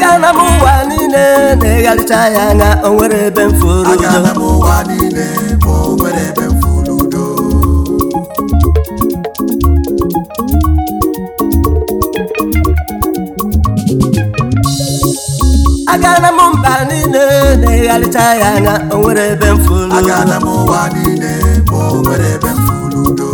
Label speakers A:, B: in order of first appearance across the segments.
A: agana m ụwa niile na-egharịcha ya anya o nwere ebe m furu udo
B: agana m ụwa niile ma o nwere ebe m furu udo
A: agana m mba niile na-egharịcha ya anya o nwere ebe m furu udo
B: agana m ụwa niile ma o nwere ebe m furu udo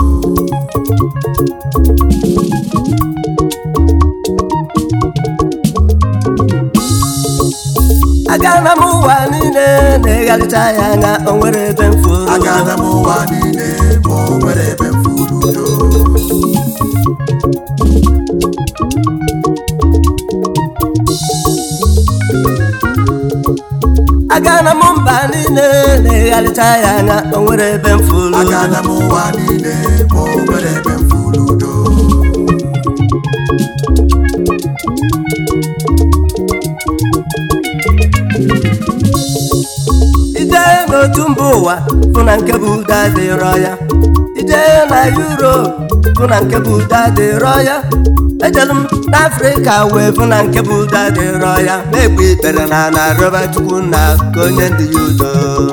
A: agana m ụwa niile na-egharịcha ya anya o nwere ebe m furu udo
B: agana m ụwa niile ma o nwere ebe m furu udo
A: agana m mba niile na-egharịcha ya anya o nwere ebe m furu udo
B: agana m ụwa niile ma o nwere ebe m furu udo
A: ije n'otu mba ụwa bụ na nke bụ udo adịrọ ya ije na Europe bụ na nke bụ udo adịrọ ya ejelu m n'Afrịka wee bụ na nke bụ udo adịrọ ya na-egbu ikpere na na-arịọba Chukwu na ka onye ndị ya udo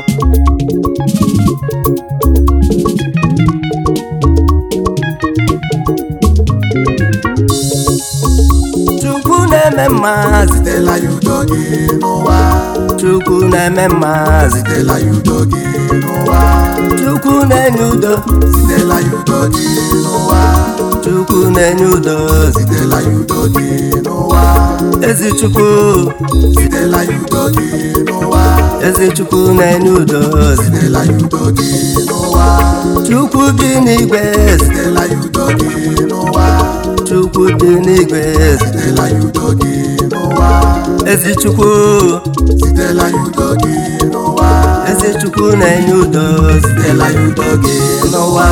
A: Chukwu na-eme mma
B: zitela ya udo gị n'ụwa
A: Chukwu na-eme mma
B: zitela ya udo gị n'ụwa
A: Chukwu na-enye udo
B: zitela ya udo gị n'ụwa
A: Chukwu na-enye udo
B: zitela ya udo gị n'ụwa
A: ezi Chukwu
B: zitela ya udo gị n'ụwa
A: ezi Chukwu na-enye udo
B: zitela ya udo gị n'ụwa
A: Chukwu dị n'igwe
B: zitela ya udo gị n'ụwa
A: Chukwu dị n'igwe
B: zitela ya udo gị n'ụwa
A: ezi Chukwu
B: zitela ya udo gị n'ụwa
A: ezi Chukwu na-enye udo
B: zitela ya udo gị
A: n'ụwa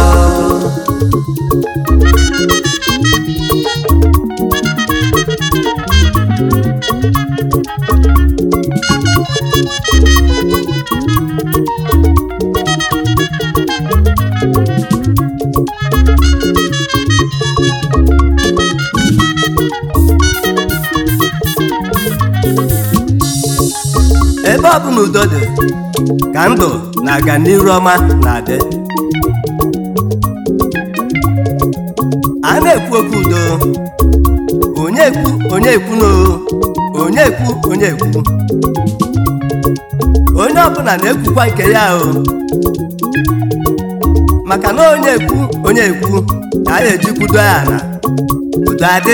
A: ebe ọ bụ na udo dị ka ndụ na-aga n'iru ọma na-adị a na-ekwu okwu udo onye ekwu onye ekwu no onye ekwu onye ekwu onye ọbụla na-ekwukwa nke ya o maka na onye ekwu onye ekwu ka a ga-eji kwudo ya na udo adị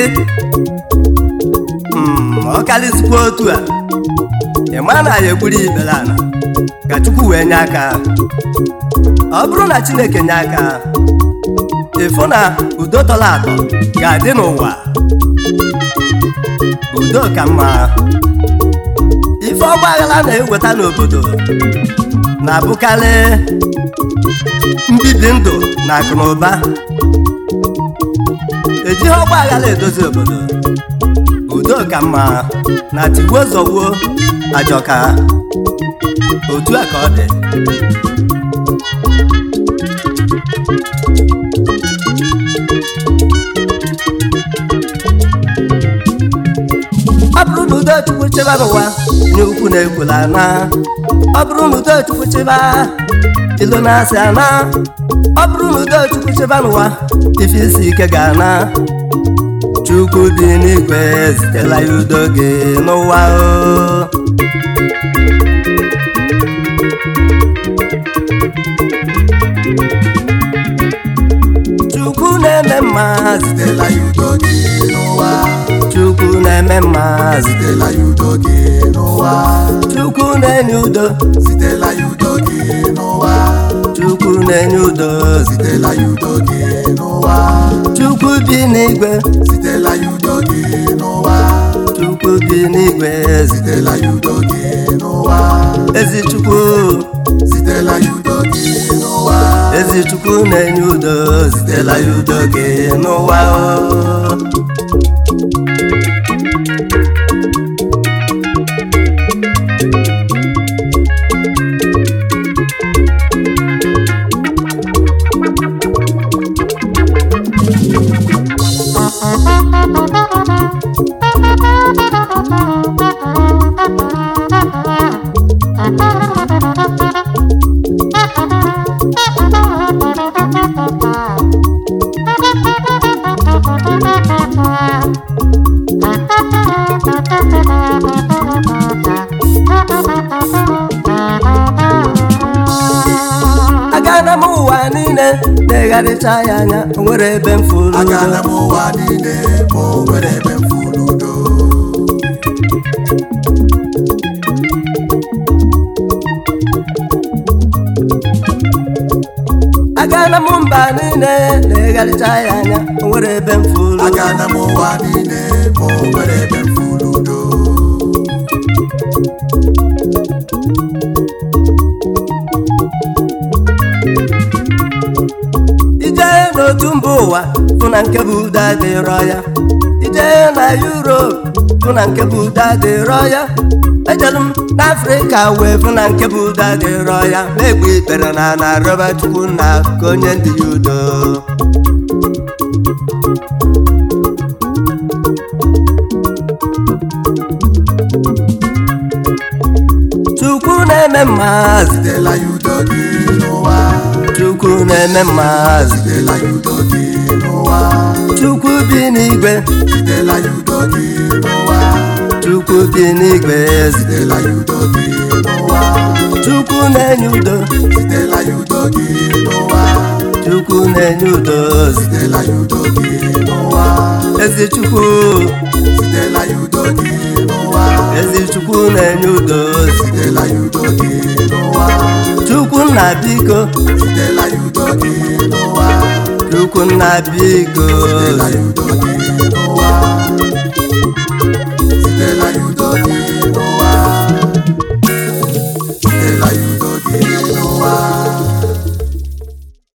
A: ọ karịzikwa otu a ịma na ya egburu ibere ala ka Chukwu wee nye aka ọ bụrụ na Chineke nye aka ịfụ na udo tọrọ atọ ga-adị n'ụwa udo ka mma ife ọgbaghara na-eweta n'obodo na-abụkarị mbibi ndụ na akụ na ụba ejighị ọgbaghara edozi obodo udo ka mma na tigbuo zọgbuo ajọka otu a ka ọ dị ọ bụrụ na udo Chukwu chebe n'ụwa nye ukwu na-ekwula ana ọ bụrụ na udo Chukwu chebe ilu na-asị ana ọ bụrụ na udo Chukwu chebe n'ụwa ife isi ike ga-ana Chukwu dị n'igwe zitela ya udo gị n'ụwa Chukwu na-eme mma
B: zitela ya udo gị n'ụwa
A: Chukwu na-eme mma
B: zitela ya udo gị n'ụwa
A: Chukwu na-enye udo
B: zitela ya udo gị n'ụwa
A: Chukwu na-enye udo
B: zitela ya udo gị n'ụwa
A: Chukwu bi n'igwe
B: zitela ya udo gị n'ụwa
A: Chukwu bi n'igwe
B: zitela ya udo gị n'ụwa
A: ezi Chukwu
B: zitela ya udo gị n'ụwa
A: ezi Chukwu na-enye udo zitela ya udo gị n'ụwa legharịcha ya anya o nwere ebe mfuru
B: agala m ụwa niile ma o nwere ebe mfuru udo
A: agala m mba niile legharịcha ya anya o nwere ebe mfuru
B: agala m ụwa niile ma o nwere ebe mfuru udo
A: ije n'otu mba ụwa fụ na nke bụ udo adịrọ ya ije na Europe fụ na nke bụ udo adịrọ ya ejelu m n'Afrịka wee fụ na nke bụ udo adịrọ ya ma egbe ikpere na arịọba Chukwu na ka onye ndị ya udo Chukwu na-eme mma
B: zitela ya udo gị n'ụwa
A: Chukwu na-eme mma
B: zitela ya udo gị n'ụwa
A: Chukwu bi n'igwe
B: zitela ya udo gị n'ụwa
A: Chukwu bi n'igwe
B: zitela ya udo gị n'ụwa
A: Chukwu na-enye udo
B: zitela ya udo gị n'ụwa
A: Chukwu na-enye udo
B: zitela ya udo gị n'ụwa
A: ezi Chukwu
B: zitela ya udo gị n'ụwa
A: ezi Chukwu na-enye udo
B: zitela ya udo gị n'ụwa
A: Chukwu nna biko
B: zitela ya udo gị n'ụwa
A: Chukwu nna biko
B: zitela ya udo gị